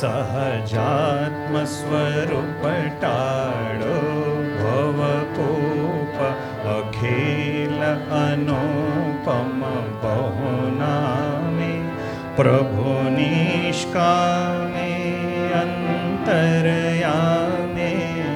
सहजात्मस्वरूप टाळो भवकोप अखिल अनुपम बहुनामे प्रभु निष्कामे अंतरयामे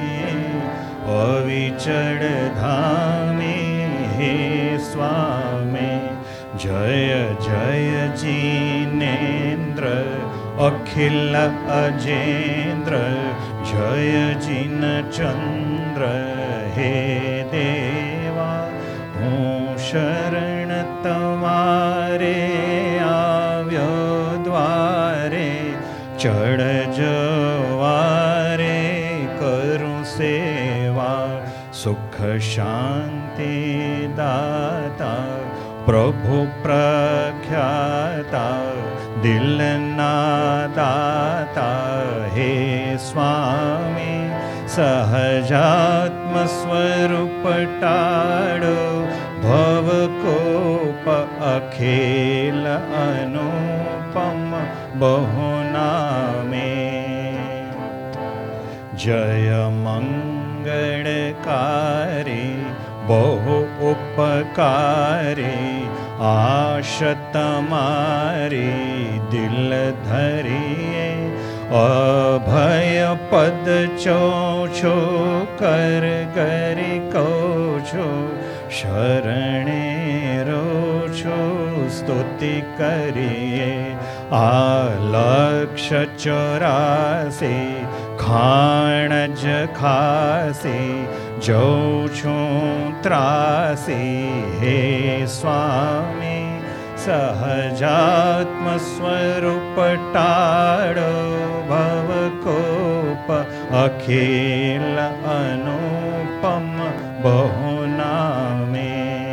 अविचल धामे हे स्वामी जय जय जिनेन्द्र अखिल अजेन्द्र जय जिन चंद्र हे देवा हूँ शरण तमारे आव्यो द्वारे चढ़ जवारे करूँ सेवा सुख शांति दाता प्रभु प्रख्याता दिलना दाता हे स्वामी सहजात्म स्वरूप टाळो भवकोप अखिल अनुपम बहुनामे जय मंगलकारी बहु उपकारी आश तमारी दिल धरिए अभय पद चो छो कर गरी को छो शरणे रोछो स्तुति करिए आलक्ष 84 खाणज खासी जो छूं त्रासी हे स्वामी सहजात्म स्वरूप टाळो भवकोप अखिल अनुपम बहुनामे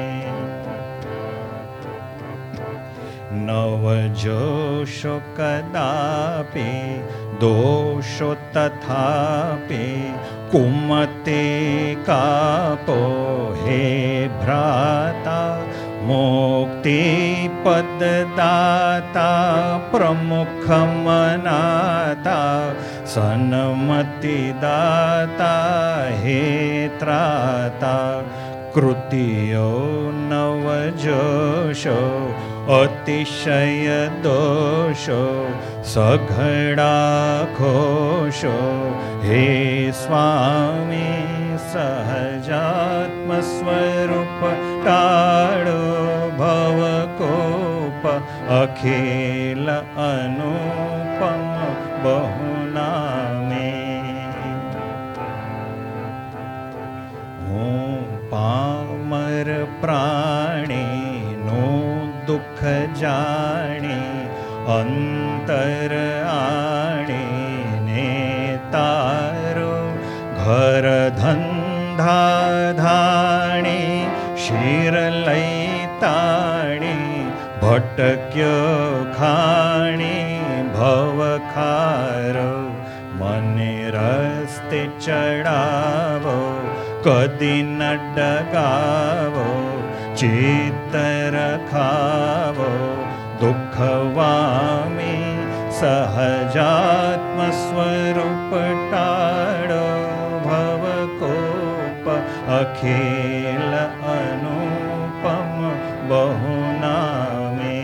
नव जोशो कदापि दोषो तथापि कुमते कापो हे भ्राता मुक्ति पददाता प्रमुख मनाता सन्मति दाता हे त्राता कृतियो नव जोशो अतिशय दोषो सघड़ा घोषो हे स्वामी सहजात्म स्वरूप टाळो भवकोप अखिल अनुपम बहुनामे हूँ पामर प्राणी नो दुख जाणी अंतर आणी ने तारो घर धंधा धाणी शीर लैताणी भटक्यो खाणी भव खारो मने रस्ते चढ़ावो कदी न डगावो चित्त रखावो दुख वामी सहजात्म स्वरूप टाळो भवकोप अखिल अनुपम बहुनामे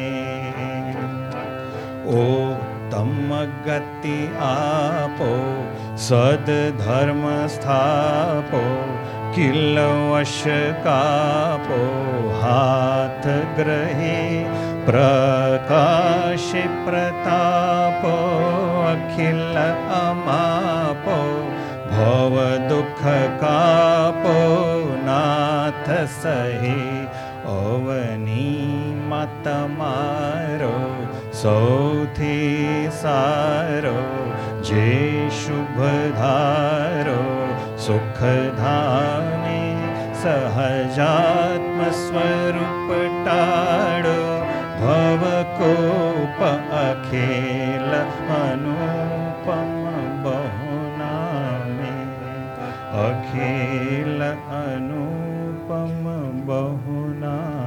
ओ तम गति आपो सद्धर्म स्थापो किल वश कापो हाथ ग्रहे प्रकाश प्रतापो अखिल अमापो भव दुख कापो नाथ सही अवनी मत मारो सौथी सारो जे शुभ धारो सुख धामे सहजात्म स्वरूप टाळो भवकोप अखिल अनुपम बहुनामे अखिल अनुपम बहुनामे।